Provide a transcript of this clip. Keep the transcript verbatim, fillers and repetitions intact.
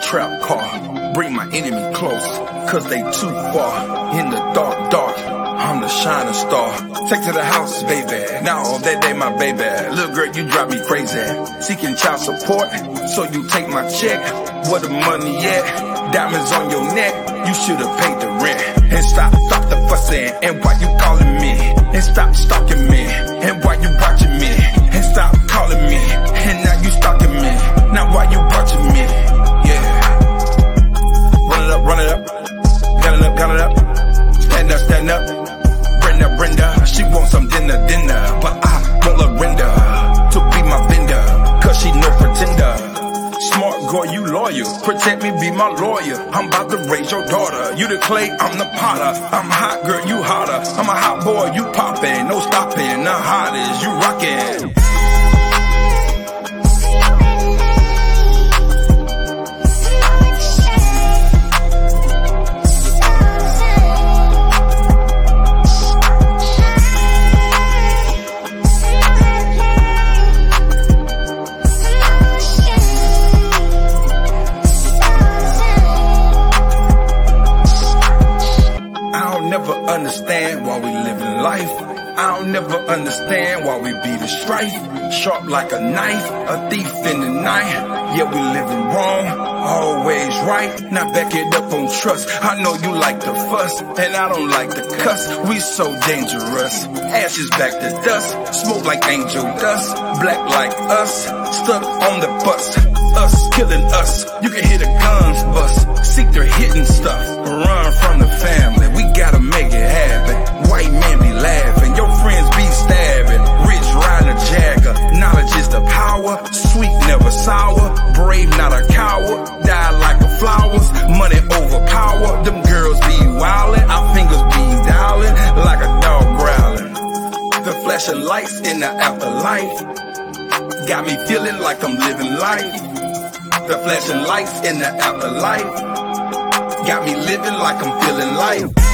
trap car. Bring my enemy close, cause they too far. In the dark, dark, I'm the shining star. Take to the house, baby. Now that day, my baby. Little girl, you drive me crazy. Seeking child support, so you take my check. Where the money at? Diamonds on your neck. You should've paid the rent. And stop, stop the fussing. And why you calling me? And stop stalking me. And why you watching me? And stop calling me. And now you stalking me. Now why you watching me? Yeah. Run it up, run it up. Gun it up, gun it up. Stand up, stand up. Brenda, Brenda. She wants some dinner, dinner. But I won't let render to be my vendor. Cause she no pretender. Smart girl, you loyal. Protect me, be my lawyer. I'm about to raise your daughter. You the clay, I'm the potter. I'm hot, girl, you hotter. I'm a hot boy, you poppin'. No stopping, the hottest, you rockin'. Understand why we living life. I'll never understand why we be the strife. Sharp like a knife, a thief in the night. Yeah, we living wrong, always right. Now back it up on trust. I know you like the fuss, and I don't like the cuss. We so dangerous. Ashes back to dust. Smoke like angel dust. Black like us. Stuck on the bus. Us killing us. You can hear the guns bust. Seek their hitting stuff. Run from the family. We gotta make it happen. White man be laughing. Your friends be stabbing. Rich riding a jagger. Knowledge is the power. Sweet never sour. Brave not a coward. Die like a flowers. Money overpower. Them girls be wildin'. Our fingers be dialing like a dog growling. The flashing lights in the afterlife got me feeling like I'm living life. The flashing lights in the afterlife got me living like I'm feeling life.